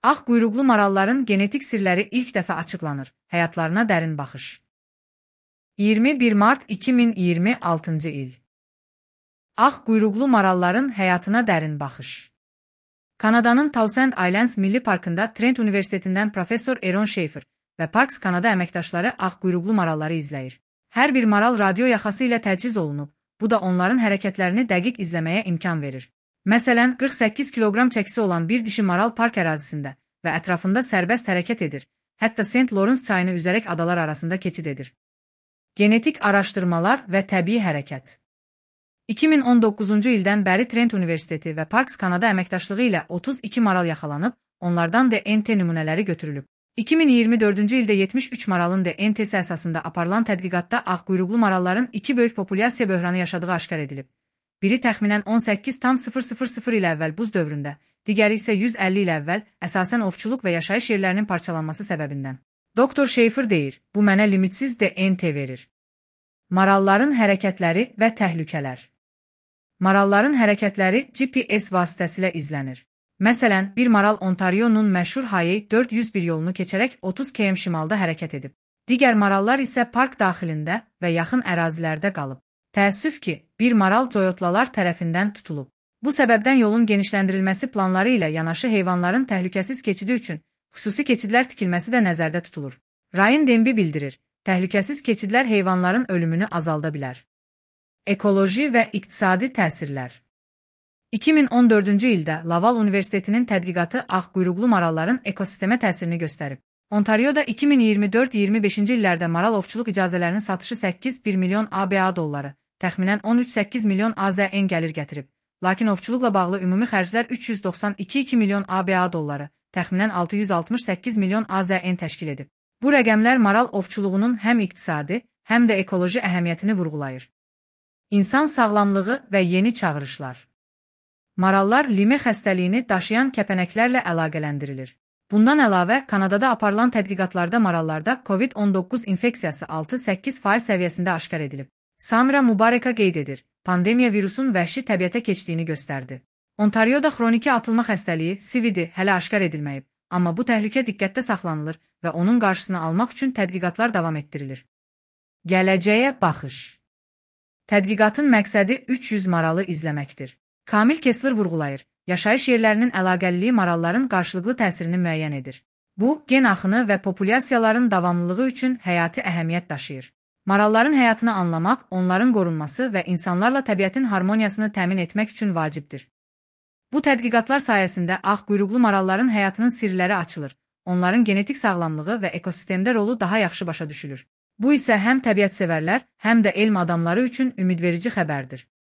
Ağ quyruqlu maralların genetik sirləri ilk dəfə açıqlanır. Həyatlarına dərin baxış. 21 mart 2026-cı il. Ağ quyruqlu maralların həyatına dərin baxış. Kanadanın Thousand Islands Milli Parkında Trent Universitetindən professor Aaron Schafer və Parks Kanada əməkdaşları ağ quyruqlu maralları izləyir. Hər bir maral radio yaxası ilə təchiz olunub, bu da onların hərəkətlərini dəqiq izləməyə imkan verir. Məsələn, 48 kiloqram çəkisi olan bir dişi maral park ərazisində və ətrafında sərbəst hərəkət edir, hətta St. Lawrence çayını üzərək adalar arasında keçid edir. Genetik araşdırmalar və təbii hərəkət. 2019-cu ildən bəri Trent Universiteti və Parks Kanada əməkdaşlığı ilə 32 maral yaxalanıb, onlardan DNT nümunələri götürülüb. 2024-cü ildə 73 maralın DNT-si əsasında aparılan tədqiqatda ağ quyruqlu maralların iki böyük populyasiya böhranı yaşadığı aşkar edilib. Biri təxminən 18,000 il əvvəl buz dövründə, digəri isə 150 il əvvəl əsasən ovçuluq və yaşayış yerlərinin parçalanması səbəbindən. Dr. Schafer deyir, bu mənə limitsiz DNT verir. Maralların hərəkətləri və təhlükələr. Maralların hərəkətləri GPS vasitəsilə izlənir. Məsələn, bir maral Ontarionun məşhur Highway 401 yolunu keçərək 30 km şimalda hərəkət edib. Digər marallar isə park daxilində və yaxın ərazilərdə qalıb. Təəssüf ki, bir maral coyotlalar tərəfindən tutulub. Bu səbəbdən yolun genişləndirilməsi planları ilə yanaşı heyvanların təhlükəsiz keçidi üçün xüsusi keçidlər tikilməsi də nəzərdə tutulur. Ryan Denby bildirir, təhlükəsiz keçidlər heyvanların ölümünü azalda bilər. Ekoloji və iqtisadi təsirlər. 2014-cü ildə Laval Universitetinin tədqiqatı ağ quyruqlu maralların ekosistemə təsirini göstərib. Ontarioda 2024-25-ci illərdə maral ovçuluq icazələrinin satışı 8,1 milyon ABA dolları, təxminən 13,8 milyon AZN gəlir gətirib. Lakin ovçuluqla bağlı ümumi xərclər 392,2 milyon ABA dolları, təxminən 668 milyon AZN təşkil edib. Bu rəqəmlər maral ovçuluğunun həm iqtisadi, həm də ekoloji əhəmiyyətini vurğulayır. İnsan sağlamlığı və yeni çağırışlar. Marallar lime xəstəliyini daşıyan kəpənəklərlə əlaqələndirilir. Bundan əlavə, Kanadada aparılan tədqiqatlarda marallarda COVID-19 infeksiyası 6-8% səviyyəsində aşkar edilib. Samira Mubareka qeyd edir, pandemiya virusun vəhşi təbiətə keçdiyini göstərdi. Ontarioda xroniki atılma xəstəliyi, CVD, hələ aşkar edilməyib, amma bu təhlükə diqqətdə saxlanılır və onun qarşısını almaq üçün tədqiqatlar davam etdirilir. Gələcəyə baxış. Tədqiqatın məqsədi 300 maralı izləməkdir. Kamil Kessler vurğulayır, yaşayış yerlərinin əlaqəliliyi maralların qarşılıqlı təsirini müəyyən edir. Bu, gen axını və populyasiyaların davamlılığı üçün həyati əhəmiyyət daşıyır. Maralların həyatını anlamaq, onların qorunması və insanlarla təbiətin harmoniyasını təmin etmək üçün vacibdir. Bu tədqiqatlar sayəsində ağ quyruqlu maralların həyatının sirləri açılır, onların genetik sağlamlığı və ekosistemdə rolu daha yaxşı başa düşülür. Bu isə həm təbiətsevərlər, həm də elm adamları üçün ümidverici xəbərdir.